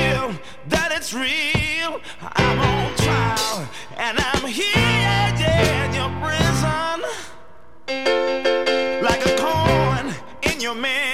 feel that it's real. I'm on trial and I'm here, yeah, in your prison, like a coin in your man.